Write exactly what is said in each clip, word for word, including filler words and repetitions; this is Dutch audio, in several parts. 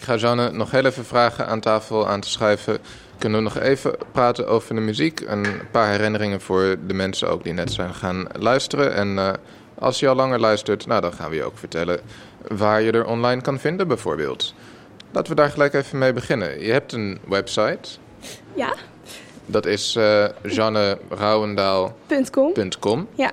ga Jeanne nog heel even vragen aan tafel aan te schuiven. Kunnen we nog even praten over de muziek. En een paar herinneringen voor de mensen ook die net zijn gaan luisteren. En uh, als je al langer luistert, nou, dan gaan we je ook vertellen waar je er online kan vinden bijvoorbeeld. Laten we daar gelijk even mee beginnen. Je hebt een website. Ja. Dat is uh, jeanne rouwendaal punt com. Ja.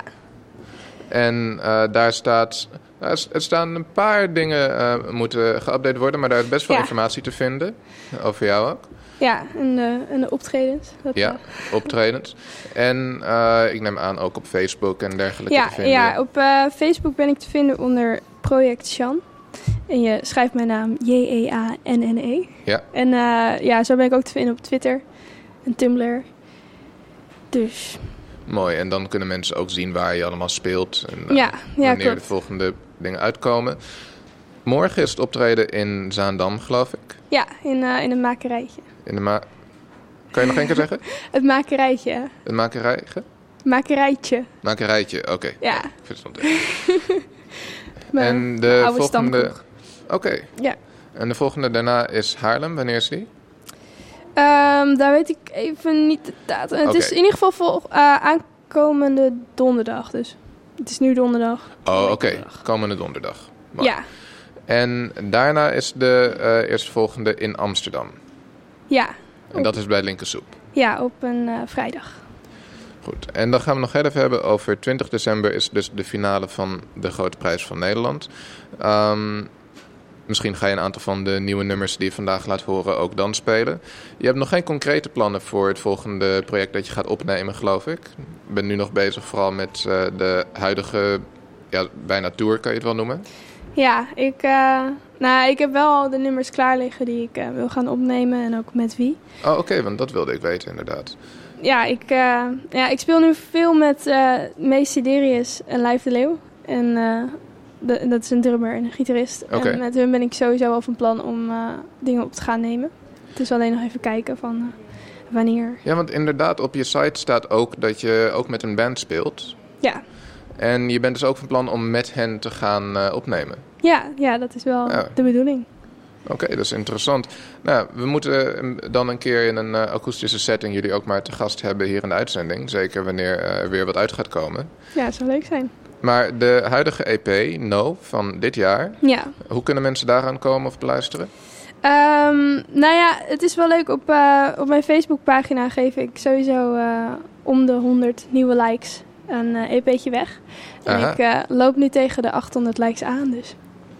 En uh, daar staat... Uh, er staan een paar dingen uh, moeten geüpdate worden, maar daar is best veel ja. informatie te vinden. Over jou ook. Ja, en de, en de optredens. Dat, ja, uh... optredens. En uh, ik neem aan ook op Facebook en dergelijke ja, te vinden. Ja, op uh, Facebook ben ik te vinden onder Project Jeanne. En je schrijft mijn naam J E A N N E. Ja. En uh, ja, zo ben ik ook te vinden op Twitter en Tumblr. Dus... Mooi, en dan kunnen mensen ook zien waar je allemaal speelt. En uh, ja, ja, wanneer klopt. de volgende dingen uitkomen. Morgen is het optreden in Zaandam, geloof ik. Ja, in, uh, in een makerijtje. In de ma- kan je nog één keer zeggen? Het makerijtje. Het makerijtje? Makerijtje. Makerijtje, oké. Ja. ja. Ik verstond het. En de volgende... Oké. Okay. Ja. En de volgende daarna is Haarlem. Wanneer is die? Um, daar weet ik even niet de datum. Het okay. is in ieder geval vol, uh, aankomende donderdag. Dus het is nu donderdag. Oh, oké. Okay. Komende donderdag. Mooi. Ja. En daarna is de uh, eerstvolgende in Amsterdam. Ja. En op... dat is bij Linkersoep. Ja, op een uh, vrijdag. Goed. En dan gaan we nog heel even hebben over twintig december is dus de finale van de Grote Prijs van Nederland. Um, Misschien ga je een aantal van de nieuwe nummers die je vandaag laat horen ook dan spelen. Je hebt nog geen concrete plannen voor het volgende project dat je gaat opnemen, geloof ik. Je bent nu nog bezig vooral met uh, de huidige, ja, bijna tour kan je het wel noemen. Ja, ik, uh, nou, ik heb wel al de nummers klaar liggen die ik uh, wil gaan opnemen en ook met wie. Oh, oké, okay, want dat wilde ik weten inderdaad. Ja, ik, uh, ja, ik speel nu veel met uh, Mees Siderius en Lijf de Leeuw. En... Uh, De, dat is een drummer en een gitarist. Okay. En met hun ben ik sowieso wel van plan om uh, dingen op te gaan nemen. Het is alleen nog even kijken van uh, wanneer. Ja, want inderdaad op je site staat ook dat je ook met een band speelt. Ja. En je bent dus ook van plan om met hen te gaan uh, opnemen. Ja, ja, dat is wel ja. de bedoeling. Oké, okay, dat is interessant. Nou, we moeten dan een keer in een uh, akoestische setting jullie ook maar te gast hebben hier in de uitzending. Zeker wanneer uh, er weer wat uit gaat komen. Ja, dat zou leuk zijn. Maar de huidige E P, No, van dit jaar, ja. Hoe kunnen mensen daaraan komen of beluisteren? Um, nou ja, het is wel leuk. Op, uh, op mijn Facebookpagina geef ik sowieso uh, om de honderd nieuwe likes een uh, E P'tje weg. En Aha. ik uh, loop nu tegen de achthonderd likes aan, dus...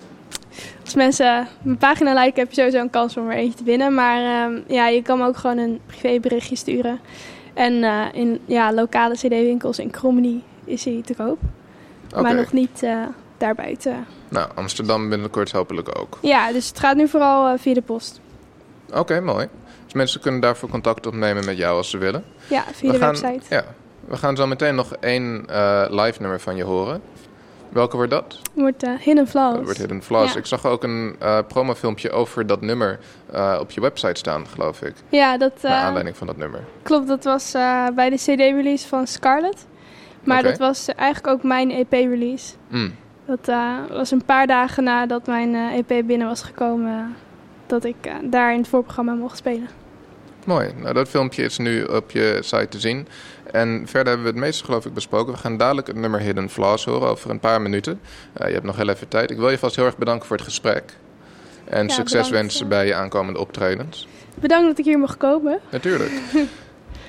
Als mensen mijn pagina liken, heb je sowieso een kans om er eentje te winnen. Maar um, ja, je kan me ook gewoon een privéberichtje sturen. En uh, in ja, lokale cd-winkels in Krommenie is hij te koop. Okay. Maar nog niet uh, daarbuiten. Nou, Amsterdam binnenkort hopelijk ook. Ja, dus het gaat nu vooral uh, via de post. Oké, okay, mooi. Dus mensen kunnen daarvoor contact opnemen met jou als ze willen. Ja, via we de gaan, website. Ja, we gaan zo meteen nog één uh, live nummer van je horen. Welke wordt dat? Wordt uh, Hidden Flaws. Dat wordt Hidden Flaws. Ja. Ik zag ook een uh, promofilmpje over dat nummer uh, op je website staan, geloof ik. Ja, dat... Uh, Naar aanleiding van dat nummer. Klopt, dat was uh, bij de cd-release van Scarlet. Maar okay. dat was uh, eigenlijk ook mijn E P-release. Mm. Dat uh, was een paar dagen nadat mijn uh, E P binnen was gekomen... Uh, dat ik uh, daar in het voorprogramma mocht spelen. Mooi. Nou, dat filmpje is nu op je site te zien. En verder hebben we het meeste, geloof ik, besproken. We gaan dadelijk het nummer Hidden Flaws horen over een paar minuten. Uh, je hebt nog heel even tijd. Ik wil je vast heel erg bedanken voor het gesprek. En ja, succes bedankt, wensen ja. bij je aankomende optredens. Bedankt dat ik hier mocht komen. Natuurlijk.